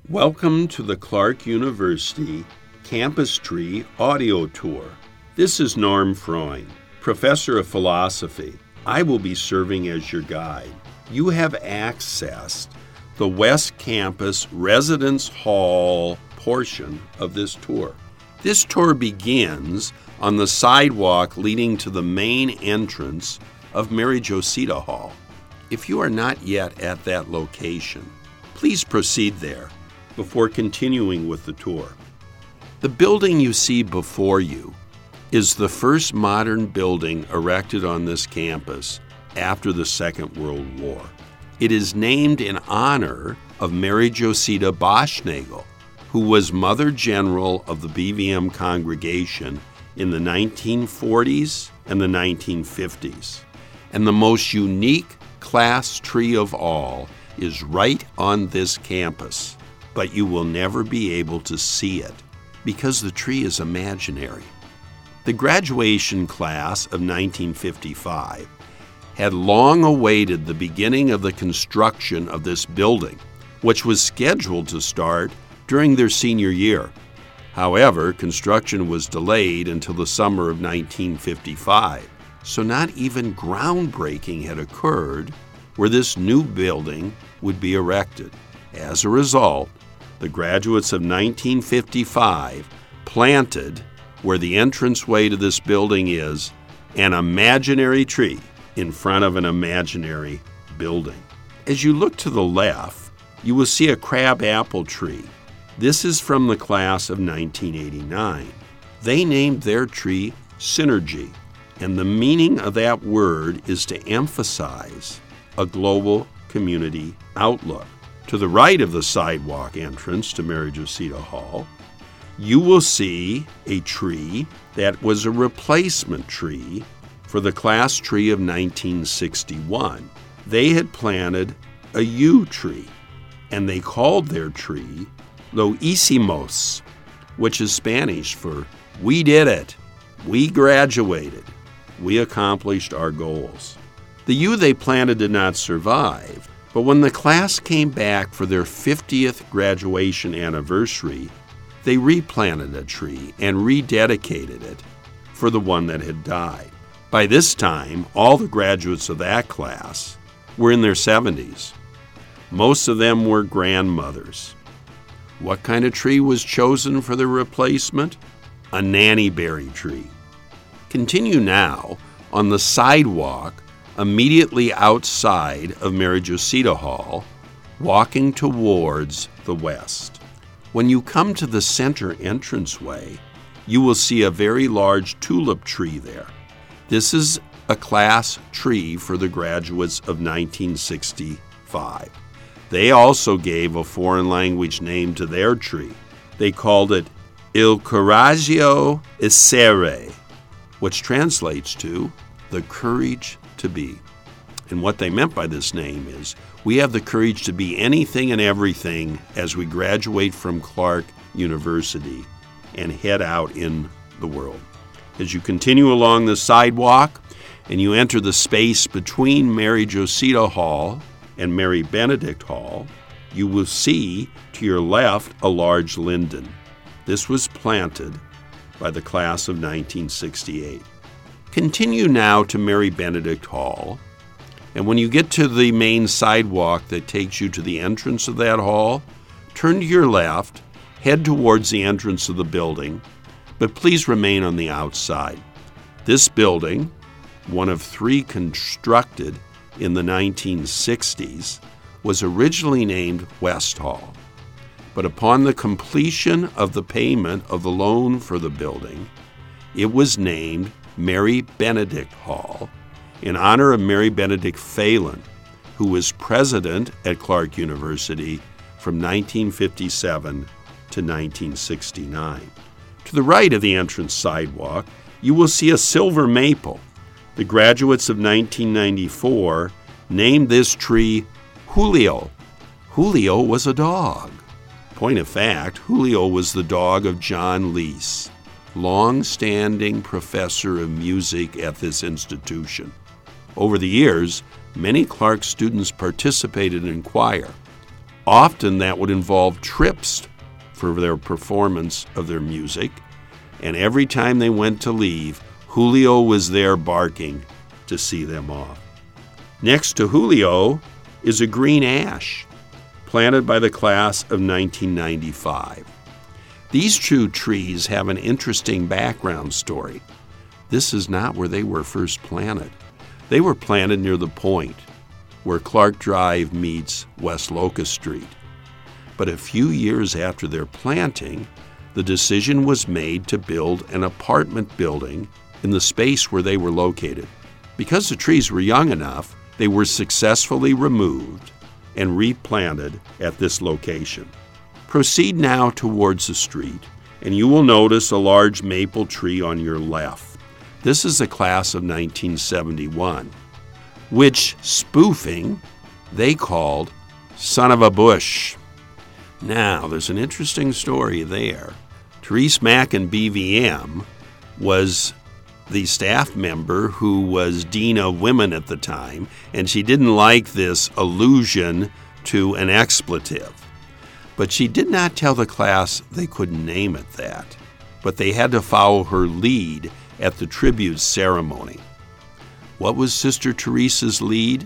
Welcome to the Clark University Campus Tree Audio Tour. This is Norm Freund, Professor of Philosophy. I will be serving as your guide. You have accessed the West Campus Residence Hall portion of this tour. This tour begins on the sidewalk leading to the main entrance of Mary Josita Hall. If you are not yet at that location, please proceed there before continuing with the tour. The building you see before you is the first modern building erected on this campus after the Second World War. It is named in honor of Mary Josita Boschnagel, who was Mother General of the BVM congregation in the 1940s and the 1950s. And the most unique class tree of all is right on this campus, but you will never be able to see it because the tree is imaginary. The graduation class of 1955 had long awaited the beginning of the construction of this building, which was scheduled to start during their senior year. However, construction was delayed until the summer of 1955, so not even groundbreaking had occurred where this new building would be erected. As a result, the graduates of 1955 planted, where the entranceway to this building is, an imaginary tree in front of an imaginary building. As you look to the left, you will see a crab apple tree. This is from the class of 1989. They named their tree Synergy, and the meaning of that word is to emphasize a global community outlook. To the right of the sidewalk entrance to Mary Josita Hall, you will see a tree that was a replacement tree for the class tree of 1961. They had planted a yew tree, and they called their tree Lo Hicimos, which is Spanish for "we did it, we graduated, we accomplished our goals." The yew they planted did not survive, but when the class came back for their 50th graduation anniversary, they replanted a tree and rededicated it for the one that had died. By this time, all the graduates of that class were in their 70s. Most of them were grandmothers. What kind of tree was chosen for the replacement? A nannyberry tree. Continue now on the sidewalk immediately outside of Mary Josita Hall, walking towards the west. When you come to the center entranceway, you will see a very large tulip tree there. This is a class tree for the graduates of 1965. They also gave a foreign language name to their tree. They called it Il Coraggio Essere, which translates to the courage to be. And what they meant by this name is, we have the courage to be anything and everything as we graduate from Clark University and head out in the world. As you continue along the sidewalk and you enter the space between Mary Josita Hall and Mary Benedict Hall, you will see to your left a large linden. This was planted by the class of 1968. Continue now to Mary Benedict Hall, and when you get to the main sidewalk that takes you to the entrance of that hall, turn to your left, head towards the entrance of the building, but please remain on the outside. This building, one of three constructed in the 1960s, was originally named West Hall. But upon the completion of the payment of the loan for the building, it was named Mary Benedict Hall in honor of Mary Benedict Phelan, who was president at Clark University from 1957 to 1969. To the right of the entrance sidewalk, you will see a silver maple. The graduates of 1994 named this tree Julio. Julio was a dog. Point of fact, Julio was the dog of John Lease, long-standing professor of music at this institution. Over the years, many Clark students participated in choir. Often that would involve trips for their performance of their music, and every time they went to leave, Julio was there barking to see them off. Next to Julio is a green ash planted by the class of 1995. These two trees have an interesting background story. This is not where they were first planted. They were planted near the point where Clark Drive meets West Locust Street. But a few years after their planting, the decision was made to build an apartment building in the space where they were located. Because the trees were young enough, they were successfully removed and replanted at this location. Proceed now towards the street, and you will notice a large maple tree on your left. This is a class of 1971, which, spoofing, they called Son of a Bush. Now, there's an interesting story there. Therese Mack in BVM was the staff member who was Dean of Women at the time, and she didn't like this allusion to an expletive. But she did not tell the class they couldn't name it that, but they had to follow her lead at the tribute ceremony. What was Sister Teresa's lead?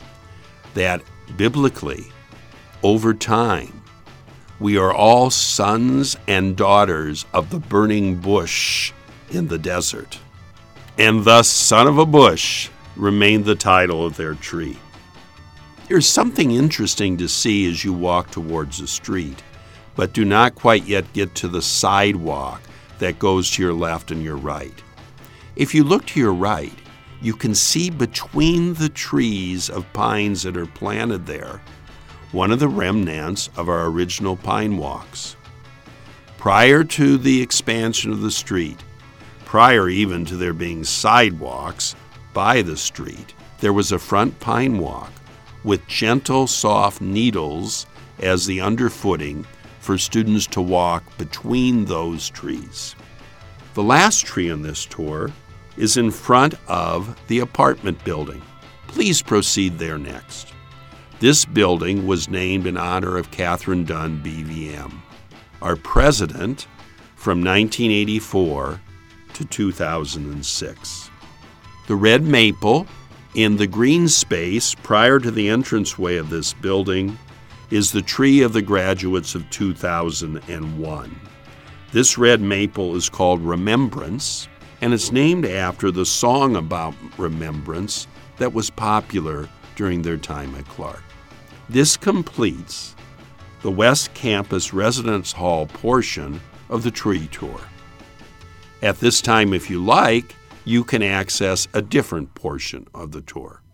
That biblically, over time, we are all sons and daughters of the burning bush in the desert. And thus, Son of a Bush remained the title of their tree. There's something interesting to see as you walk towards the street, but do not quite yet get to the sidewalk that goes to your left and your right. If you look to your right, you can see between the trees of pines that are planted there one of the remnants of our original pine walks. Prior to the expansion of the street, prior even to there being sidewalks by the street, there was a front pine walk with gentle, soft needles as the underfooting for students to walk between those trees. The last tree on this tour is in front of the apartment building. Please proceed there next. This building was named in honor of Catherine Dunn, BVM, our president from 1984 to 2006. The red maple in the green space prior to the entranceway of this building is the tree of the graduates of 2001. This red maple is called Remembrance, and it's named after the song about remembrance that was popular during their time at Clark. This completes the West Campus Residence Hall portion of the tree tour. At this time, if you like, you can access a different portion of the tour.